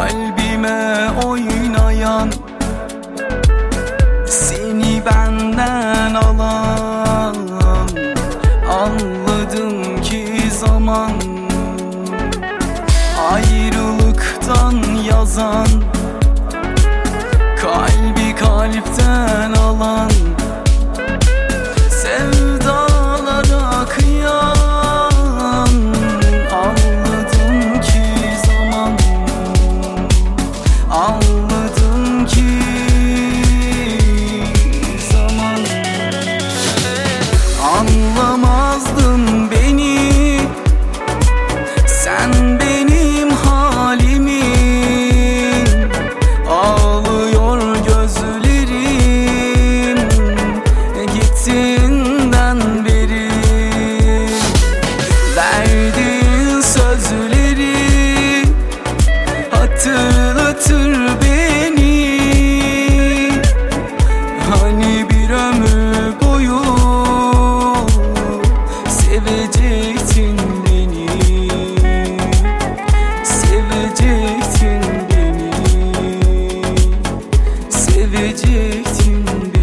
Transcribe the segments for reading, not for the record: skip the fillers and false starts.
kalbime oynayan, seni benden alan. Anladım ki zaman ayrılıktan yazan, kalbi kalpten alan, sevdalara kıyan. Anladım ki zaman, anladım ki zaman. Anlamazdın beni, sen benim halimi. Ağlıyor gözlerim gittiğinden beri. Verdiğin sözleri hatırlatır beni. Hani bir ömür boyu sevecektin beni, sevecektin beni, sevecektin beni.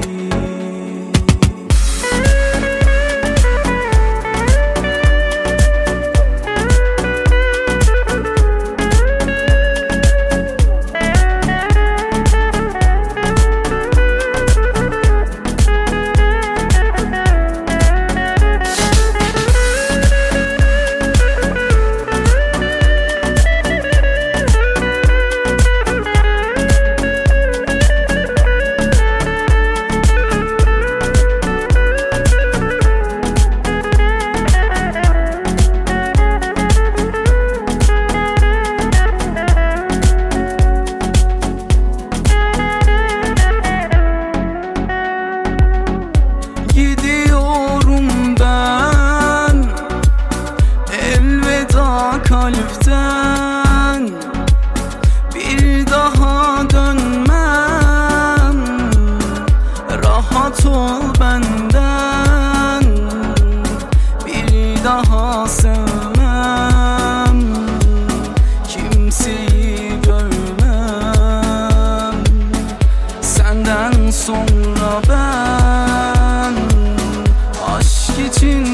Kalpten bir daha dönmem. Rahat ol benden, bir daha sevmem. Kimseyi görmem, senden sonra ben aşk için